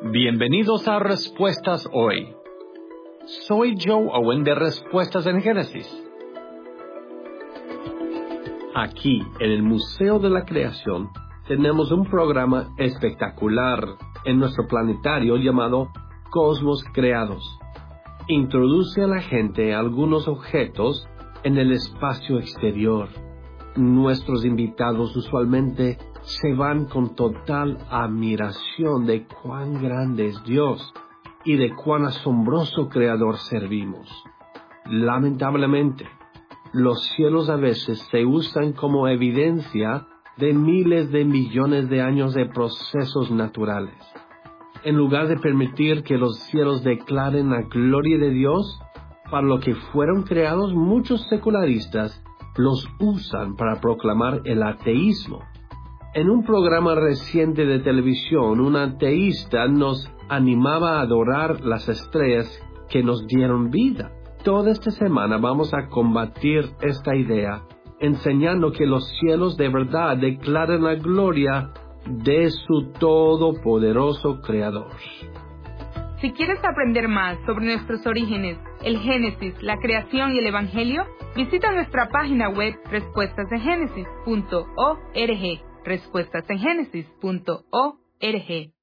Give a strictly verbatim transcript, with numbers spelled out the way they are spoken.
Bienvenidos a Respuestas Hoy. Soy Joe Owen de Respuestas en Génesis. Aquí, en el Museo de la Creación, tenemos un programa espectacular en nuestro planetario llamado Cosmos Creados. Introduce a la gente a algunos objetos en el espacio exterior. Nuestros invitados usualmente se van con total admiración de cuán grande es Dios y de cuán asombroso Creador servimos. Lamentablemente, los cielos a veces se usan como evidencia de miles de millones de años de procesos naturales. En lugar de permitir que los cielos declaren la gloria de Dios para lo que fueron creados, muchos secularistas los usan para proclamar el ateísmo. En un programa reciente de televisión, un ateísta nos animaba a adorar las estrellas que nos dieron vida. Toda esta semana vamos a combatir esta idea, enseñando que los cielos de verdad declaran la gloria de su todopoderoso Creador. Si quieres aprender más sobre nuestros orígenes, el Génesis, la creación y el Evangelio, visita nuestra página web respuestas en génesis punto org. respuestas en génesis punto org.